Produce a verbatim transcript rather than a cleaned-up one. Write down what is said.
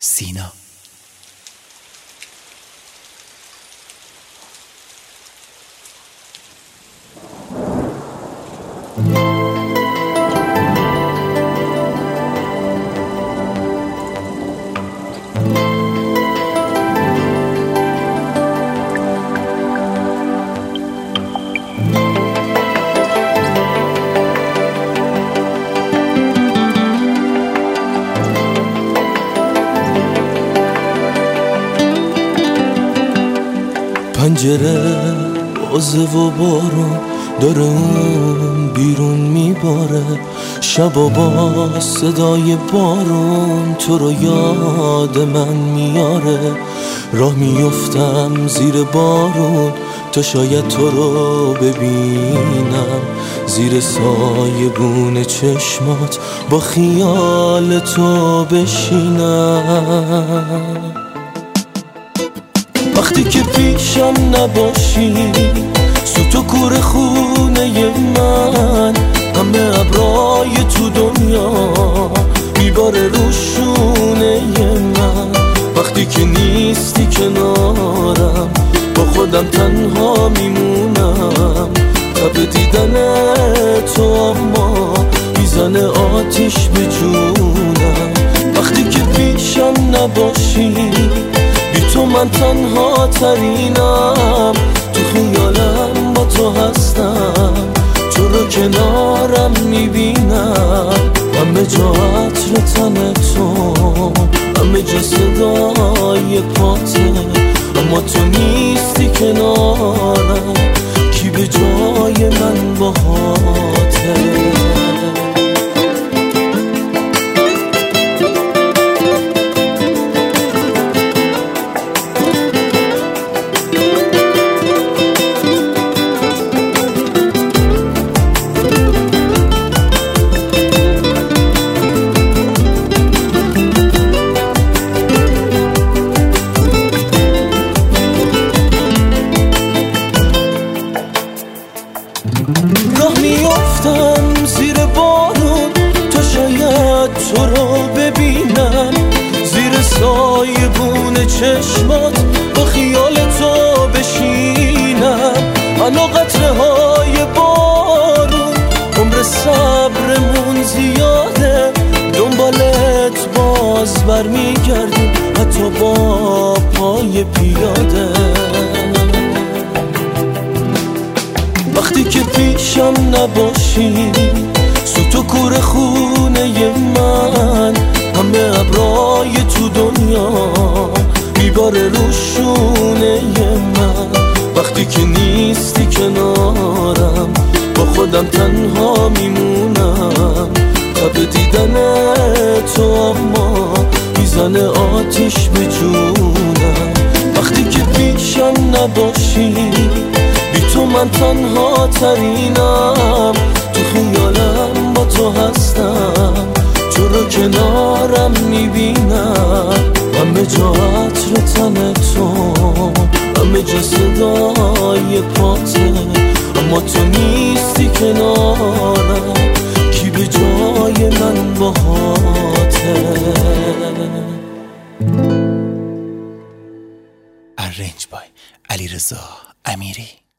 سینا. پنجره بازه و بارون داره اون بیرون میباره، شب و با صدای بارون تو رو یاد من میاره. راه میفتم زیر بارون تا شاید تو رو ببینم، زیر سایبون چشمات با خیال تو بشینم. وقتی که پیشم نباشی سوت و کور خونه من، همه ابرای تو دنیا میباره روشونه من. وقتی که نیستی کنارم با خودم تنها میمونم، تب دیدن تو اما میزنه آتیش به جونم. وقتی که پیشم نباشی بی تو من تنها ترینم، تو خیالم با تو هستم، تو رو کنارم میبینم. همه جا عطر تن تو، همه جا صدای پاته، اما تو نیستی کنارم، کی به جای من باهاته. راه میافتم زیر بارون تا شاید تو رو ببینم، زیر سایبون چشمات با خیال تو بشینم. انا قطره های بارون عمر صبرمون زیاده، دنبالت باز برمیگردیم حتی با پای پیاده. وقتی که پیشم نباشی سوت و کور خونه من، همه ابرای تو دنیا میباره روشونه من. وقتی که نیستی کنارم با خودم تنها میمونم، تب دیدن تو اما میزنه آتیش به جونم. وقتی که پیشم نباشی بی تو من تنها ترینم، تو خیالم با تو هستم، تو رو کنارم میبینم. همه جا عطر تن تو، همه جا صدای پاته، اما تو نیستی کنارم، کی به جای من باهاته. ارنج بای علیرضا امیری.